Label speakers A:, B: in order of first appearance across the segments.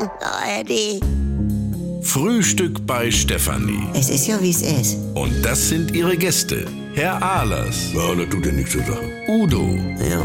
A: ARD.
B: Frühstück bei Stefanie.
A: Es ist ja, wie es ist.
B: Und das sind ihre Gäste. Herr Ahlers.
C: Ja, das tut ja nichts zur Sache.
B: Udo.
A: Ja,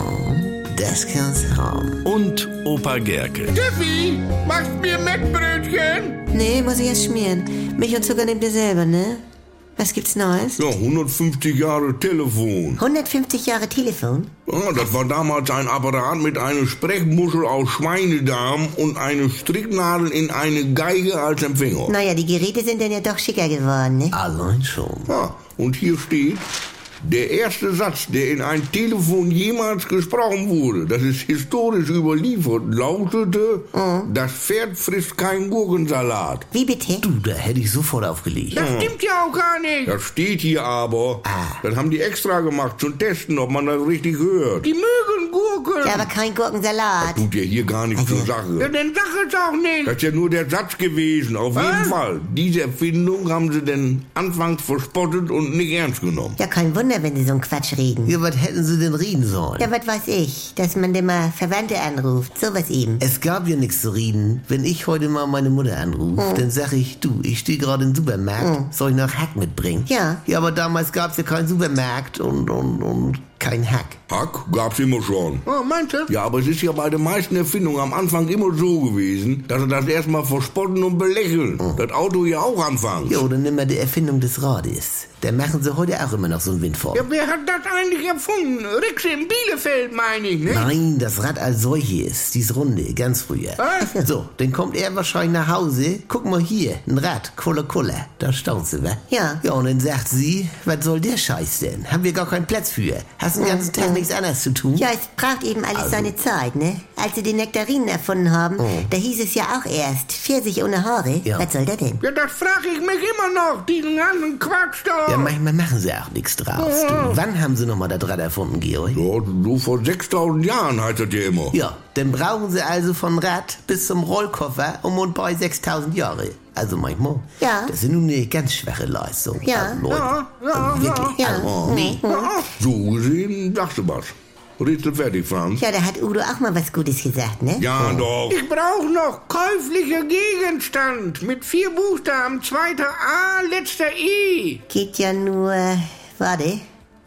A: das kann's haben.
B: Und Opa Gerke.
D: Steffi, machst mir Mettbrötchen?
A: Nee, muss ich erst schmieren. Milch und Zucker nehmt ihr selber, ne? Was gibt's Neues?
C: Ja, 150 Jahre Telefon.
A: 150 Jahre Telefon?
C: Ja, das war damals ein Apparat mit einer Sprechmuschel aus Schweinedarm und eine Stricknadel in eine Geige als Empfänger.
A: Naja, die Geräte sind dann ja doch schicker geworden, ne?
E: Allein schon.
C: Ja, und hier steht, der erste Satz, der in ein Telefon jemals gesprochen wurde, das ist historisch überliefert, lautete, das Pferd frisst keinen Gurkensalat.
A: Wie bitte?
E: Du, da hätte ich sofort aufgelegt.
D: Das stimmt ja auch gar nicht.
C: Das steht hier aber. Das haben die extra gemacht zum Testen, ob man das richtig hört.
D: Die mögen Gurken.
A: Ja, aber kein Gurkensalat.
C: Tut ja hier gar nichts zur
D: Ja,
C: Sache.
D: dann sag es auch nicht.
C: Das ist ja nur der Satz gewesen, auf jeden Fall. Diese Erfindung haben sie denn anfangs verspottet und nicht ernst genommen.
A: Ja, kein Wunder, wenn sie so einen Quatsch reden.
E: Ja, was hätten sie denn reden sollen?
A: Ja, was weiß ich, dass man denn mal Verwandte anruft. Sowas eben.
E: Es gab ja nichts zu reden. Wenn ich heute mal meine Mutter anrufe, dann sag ich, du, ich stehe gerade im Supermarkt, soll ich noch Hack mitbringen?
A: Ja.
E: Ja, aber damals gab's ja keinen Supermarkt und kein Hack.
C: Hack gab's immer schon.
D: Oh, meinst du?
C: Ja, aber es ist ja bei den meisten Erfindungen am Anfang immer so gewesen, dass sie das erstmal verspotten und belächeln. Das Auto ja auch anfangs.
E: Ja, oder nimm mal die Erfindung des Rades. Da machen sie heute auch immer noch so einen Windform.
D: Ja, wer hat das eigentlich erfunden? Rixe in Bielefeld, meine ich, ne?
E: Nein, das Rad als solches, dies Runde, ganz früher.
D: Was?
E: So, dann kommt er wahrscheinlich nach Hause. Guck mal hier, ein Rad, Kulla. Da staunt sie, wa?
A: Ja.
E: Ja, und dann sagt sie, was soll der Scheiß denn? Haben wir gar keinen Platz für. Hast den ganzen Tag nichts anderes zu tun?
A: Ja, es braucht eben alles seine Zeit, ne? Als sie die Nektarinen erfunden haben, da hieß es ja auch erst, Pfirsich ohne Haare.
E: Ja.
A: Was soll das denn?
D: Ja, das frage ich mich immer noch, diesen ganzen Quatsch da.
E: Ja, manchmal machen sie auch nichts draus. Du. Wann haben sie nochmal das Rad erfunden, Georg?
C: Ja, so vor 6000 Jahren heißt das ja immer.
E: Ja, dann brauchen sie also von Rad bis zum Rollkoffer und bei 6000 Jahre. Also manchmal.
A: Ja.
E: Das ist nun eine ganz schwache Leistung.
A: Ja.
E: Also, Leute. Also wirklich.
A: Ja.
E: Also,
A: Nee.
C: So gesehen, sagst du was. Rätsel fertig, Franz?
A: Ja, da hat Udo auch mal was Gutes gesagt, ne?
C: Ja, doch.
D: Ich brauche noch käuflicher Gegenstand mit 4 Buchstaben, zweiter A, letzter E.
A: Geht ja nur, warte,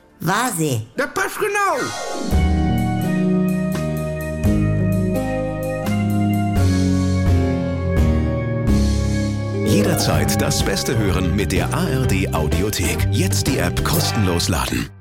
A: Vase.
D: Das passt genau.
B: Jederzeit das Beste hören mit der ARD Audiothek. Jetzt die App kostenlos laden.